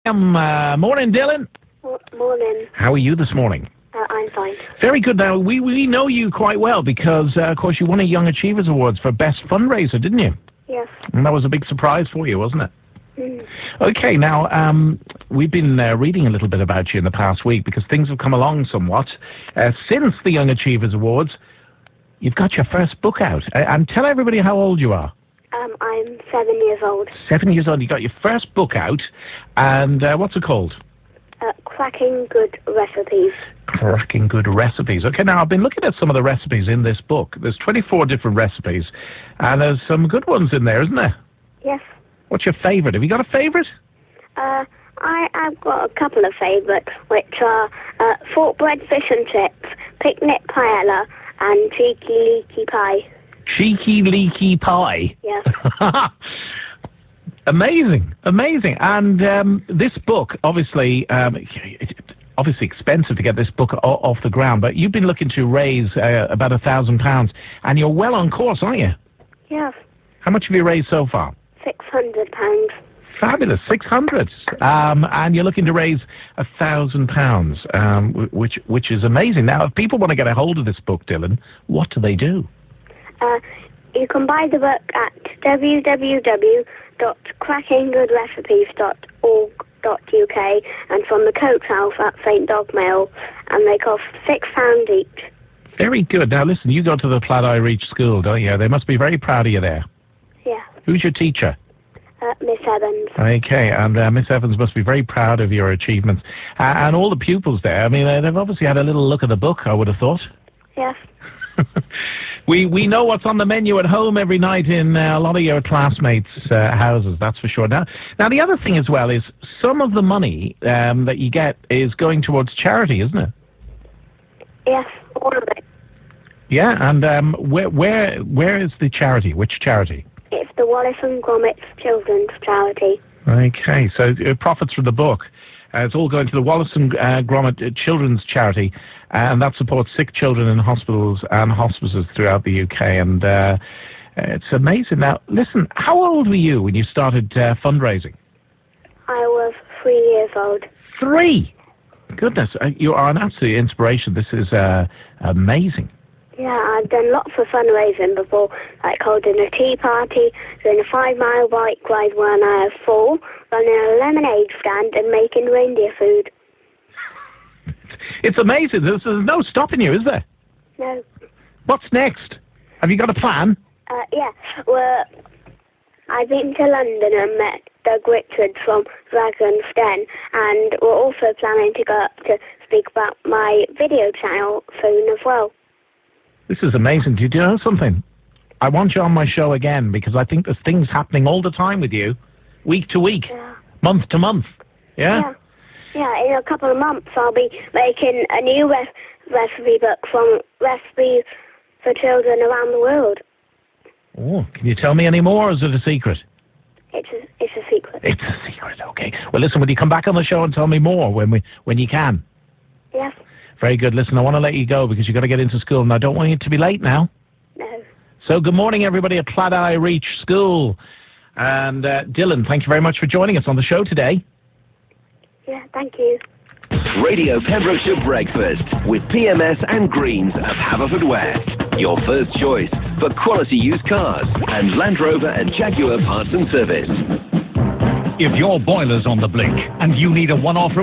Morning, Dylan. Morning. How are you this morning? I'm fine. Very good. Now, we know you quite well because, of course, you won a Young Achievers Awards for Best Fundraiser, didn't you? Yes. And that was a big surprise for you, wasn't it? Mm. Okay, now, we've been reading a little bit about you in the past week because things have come along somewhat. Since the Young Achievers Awards, you've got your first book out. And tell everybody how old you are. I'm 7 years old. 7 years old. You got your first book out. And what's it called? Cracking Good Recipes. Cracking Good Recipes. Okay, now I've been looking at some of the recipes in this book. There's 24 different recipes, and there's some good ones in there, isn't there? Yes. What's your favourite? Have you got a favourite? I've got a couple of favourites, which are fork bread fish and chips, picnic paella, and cheeky leaky pie. Cheeky leaky pie? Yes. Amazing. And this book, obviously, it's obviously expensive to get this book off the ground, but you've been looking to raise about £1,000, and you're well on course, aren't you? Yes. How much have you raised so far? £600. Fabulous, 600. And you're looking to raise £1,000, which is amazing. Now, if people want to get a hold of this book, Dylan, what do they do? You can buy the book at www.crackinggoodrecipes.org.uk and from the Coates House at St Dogmail, and they cost £6 each. Very good. Now, listen, you go to the Pladeye Reach School, don't you? They must be very proud of you there. Yeah. Who's your teacher? Miss Evans. Okay, and Miss Evans must be very proud of your achievements. And all the pupils there, I mean, they've obviously had a little look at the book, I would have thought. Yes. We know what's on the menu at home every night in a lot of your classmates' houses, that's for sure. Now, the other thing as well is some of the money that you get is going towards charity, isn't it? Yes, all of it. Yeah, and where is the charity? Which charity? It's the Wallace and Gromit Children's Charity. Okay, so profits from the book. It's all going to the Wallace and Gromit Children's Charity, and that supports sick children in hospitals and hospices throughout the UK. And it's amazing. Now, listen, how old were you when you started fundraising? I was 3 years old. 3? Goodness, you are an absolute inspiration. This is amazing. Yeah, I've done lots of fundraising before, like holding a tea party, doing a 5-mile bike ride when I was 4, running a lemonade stand and making reindeer food. It's amazing. There's no stopping you, is there? No. What's next? Have you got a plan? Yeah. Well, I've been to London and met Doug Richards from Dragon's Den, and we're also planning to go up to speak about my video channel soon as well. This is amazing. Do you know something? I want you on my show again because I think there's things happening all the time with you, week to week, month to month. Yeah? Yeah, in a couple of months I'll be making a new recipe book from recipes for children around the world. Oh, can you tell me any more, or is it a secret? It's a secret. It's a secret, okay. Well, listen, will you come back on the show and tell me more when you can? Yes. Very good. Listen, I want to let you go because you've got to get into school, and I don't want you to be late now. No. So good morning, everybody at Pladeye Reach School. And Dylan, thank you very much for joining us on the show today. Yeah, thank you. Radio Pembrokeshire Breakfast with PMS and Greens of Haverfordwest. Your first choice for quality used cars and Land Rover and Jaguar parts and service. If your boiler's on the blink and you need a one-off